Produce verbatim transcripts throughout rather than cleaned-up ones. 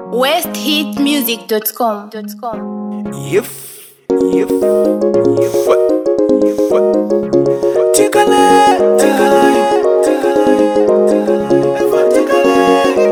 west hit music dot com. If, if, if, what, if, what, Tikale, Tikale, Tikale, Tikale,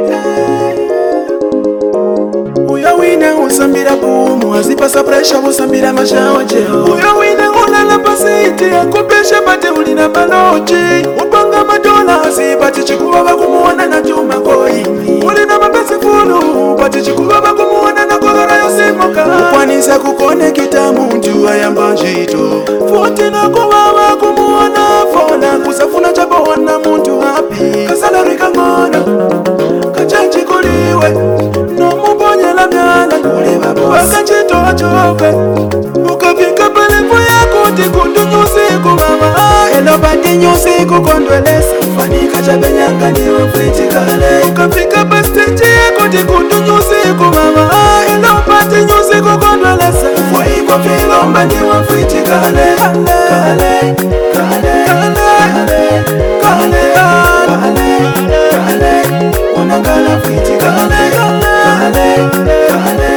Uya wina usambira bumu, azipasa pressure usambira mashawa jeo. Uya wina ulala pasiti, akupesha pate ulina baloji. Upanga madola azipati chikuwa kumuona na juma koi. Ulina mapesi fulu, pati chikuwa kumuona na kolora yosimoka. Upwanisa kukone kita muntu ayamba njito. Futi na kuwawa kumuona fona, kusafuna chapa wana muntu happy. Kasalari kangona, kachanchi kuliwe. No mubonye la myana kuliwa boss. Wakachito achope, ukafika pale poya kuti kundunyusi kumama. Elo pati nyusi kukondwelesa. Fanika chabenyanga niwa fritikale. Ukafika basteji kuti kundunyusi kumama. Elo pati nyusi kukondwelesa. Fwaikwa filomba niwa fritikale. Kale, kale, kale, kale, kale, kale, unangala fritikale. Kale, kale,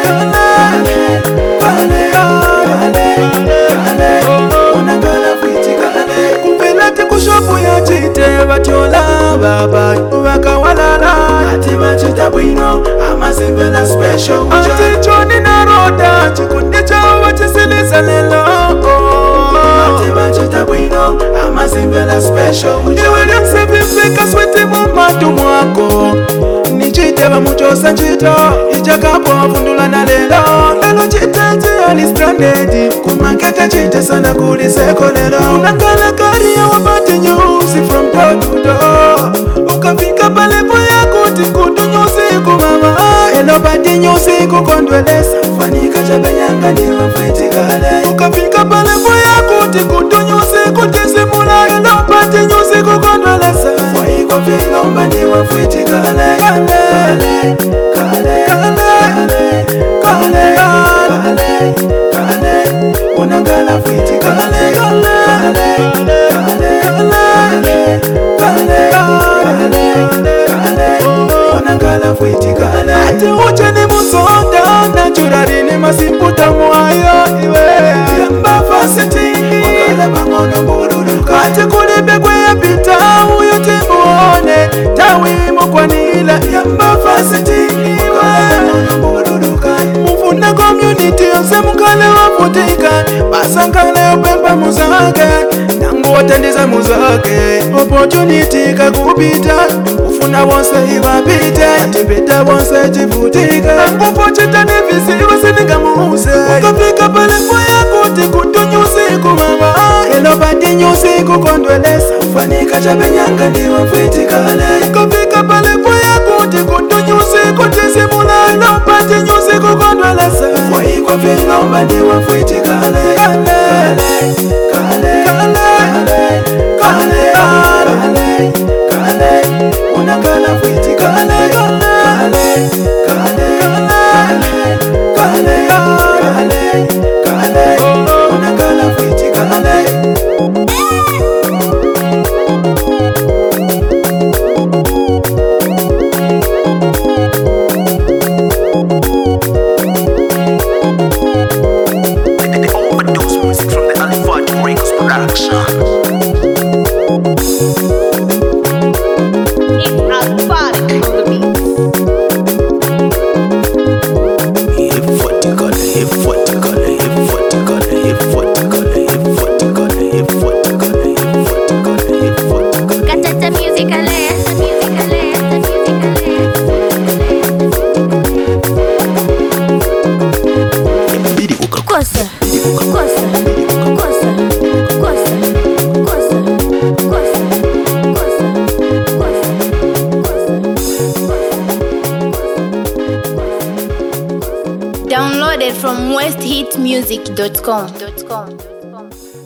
kale, kale, kale, unangala fritikale. Kumpelati kushopu ya chite batyola baba waka walala. Ati machita bwino amazivela special. Ati choni na roda chikundi chawa chisilisa lelo. Ati machita bwino amazivela special. Iwe lyose vifika switi mumatu mwako. Nichiteba muchosa nchito ichakapo afundula na lelo. Lelo chitenzi ali stranded kumakete chite sana kuliseko lelo. Unakala karia wapati nyusi from door to door. Ukafika pale poya kuti kutunyusi kumama. Elo pati nyusi kukondwelesa. Fanika chabenyanga niwa fritikale. Ukafika pale poya kuti kutunyusi kutisimula. Elo pati nyusi kukondwelesa. Fwaikwa filomba niwa fritikale. Kale, kale, kale, kale, kale, kale, unangala fritikale. Kale, kale, kale, kale, kale, unangala fritikale. Ati uche ni musonda naturali ni masimputa mwayo iwe. Yamba fasiti wakala bangono mburuduka. Ati kulibe kwe ya pita uyo timuone tawimo kwa nila. Yamba fasiti wakala bangono mburuduka. Mufuna community yose mukale wafutika. Basankale upemba muzake nangu watendiza muzake. Opportunity kakupita ufuna wonse iwapite. Atipita wonse chifutika. Upochita nivisi wasinika muuse. Ukafika pale poya kuti kutunyusi kumama. Elo pati nyusi kukondwelesa. Fanika chabenyanga niwa fritikale. Ukafika pale poya kuti kutunyusi kutisimula. Elo pati nyusi kukondwelesa. Fwaikwa filomba niwa fritikale. Kale, kale, kale, kale, kale, kale, unangala fritikale. Kale, kale, kale, kale, kale, unangala fritikale. The overdose music from the Alifat Records production. It's Alphatic on the beat. Katata music alert, music alert, music alert. Kosa, kosa, kosa, kosa, kosa, kosa, kosa, kosa, kosa. Downloaded from west hit music dot com.